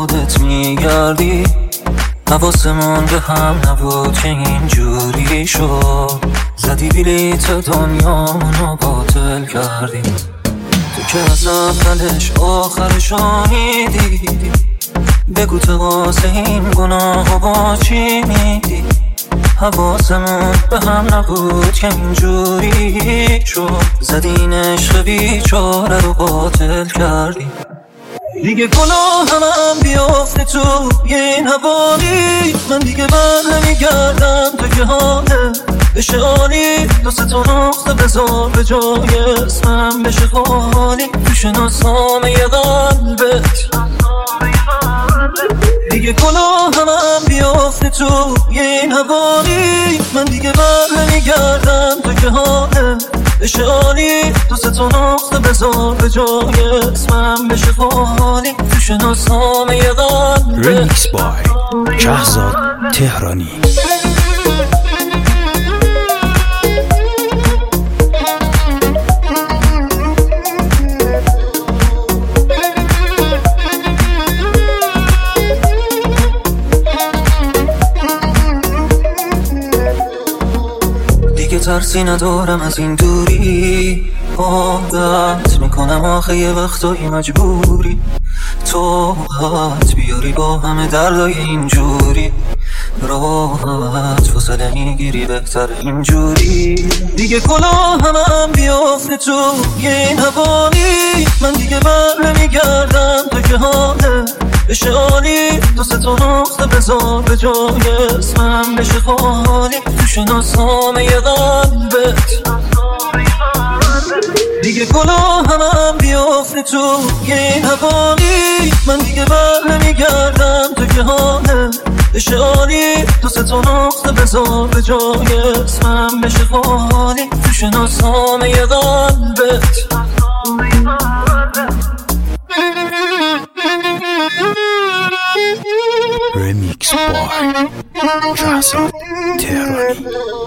خودت میگردی. حواسمون به هم نبود که اینجوری شد. زدی بلیت دنیامونو باطل کردی. تو که از اولش آخرش آمیدی. بگو تو واسه این گناه با چی میدی. حواسمون به هم نبود که اینجوری شد. زدی این عشق بیچاره رو باطل کردی. دیگه گناه هم بیافته تو این حوالی. من دیگه بر نمیگردم تو که حاله بشه عالی. دو سه تا نقطه بذار به جای اسمم بشه خالی. تو شناسنامه قلبت. دیگه گناه هم بیافته تو این حوالی. من دیگه بر نمیگردم تو که حاله بشه عالی. دو سه تا نقطه بذار به جای اسمم بشه خالی. تو شناسنامه قلبت. ریمیکس بای شهزاد تهرانی. دیگه ترسی ندارم از این دوری. عادت میکنم آخه یه وقتایی مجبوری. توقت بیاری با همه دردای اینجوری. راحت فاصله میگیری بهتر اینجوری. دیگه کلاه هم بیافته تو این حوالی. من دیگه بر نمیگردم تو که حاله بشه عالی. دو سه تا نقطه بذار به جای اسمم بشه خالی. تو شناسنامه قلبت. دیگه گناه هم بیافته تو این حوالی. من دیگه بر نمیگردم تو که حاله بشه عالی. دو سه تا نقطه بذار به جای اسمم بشه خالی. تو شناسنامه قلبت. ریمیکس بای شهزاد تهرانی.